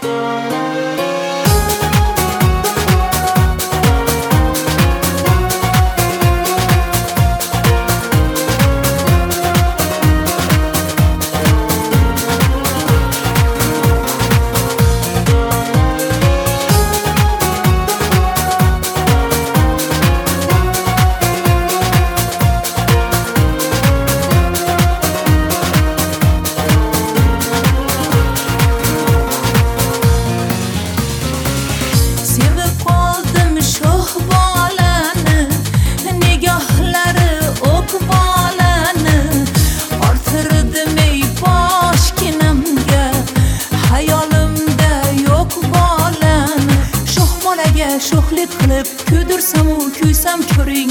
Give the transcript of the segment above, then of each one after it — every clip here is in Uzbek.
sho'xlik qilib kuydirsam u kuysam ko'ring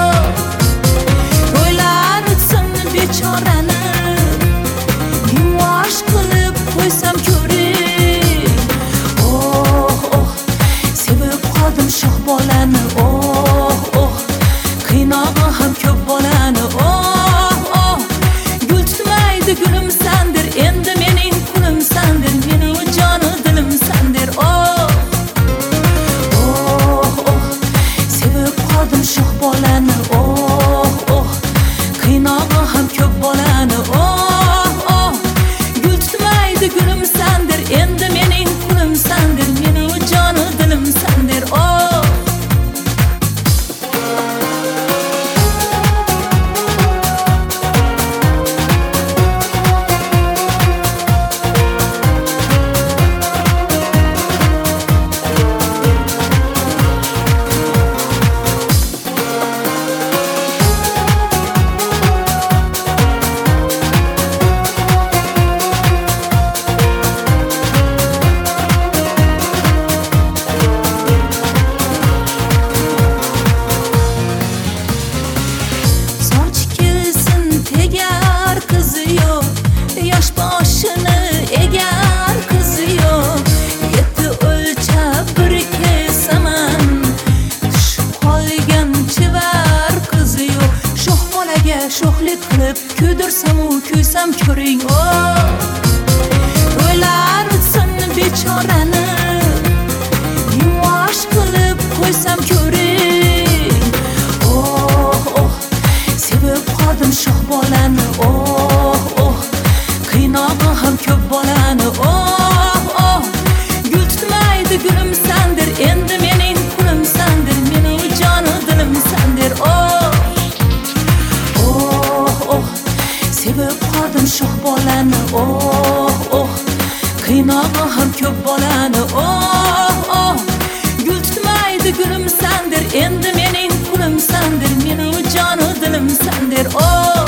to'ylar o'tsin bechorani yuvosh qilib qo'ysam ko'ring sevib qoldim shoh bolani qiynog'i ham ko'p bolani gul tutmaydi gulimsandir endi mening qulimsandir mening joni dilimsandir shoh bolani qiynog'i ham ko'p bolani gul tutmaydi gulimsandir endi mening qulimsandir mening joni dilimsandir yosh boshini egar qizi yo'q yetti o'lchab bir kesaman tushib qolgan chivar qizi yo'q shoh bolaga sho'xlik qilib kuydirsam u kuysam ko'ring to'ylar o'tsin bechorani yuvosh qilib qo'ysam ko'ring sevib qoldim shoh bolani qiynog'i ham ko'p bolani gul tutmaydi gulimsandir endi mening qulimsandir mening joni dilimsandir sevib qoldim shoh bolani qiynog'i ham ko'p bolani gul tutmaydi gulimsandir endi mening qulimsandir mening joni dilimsandir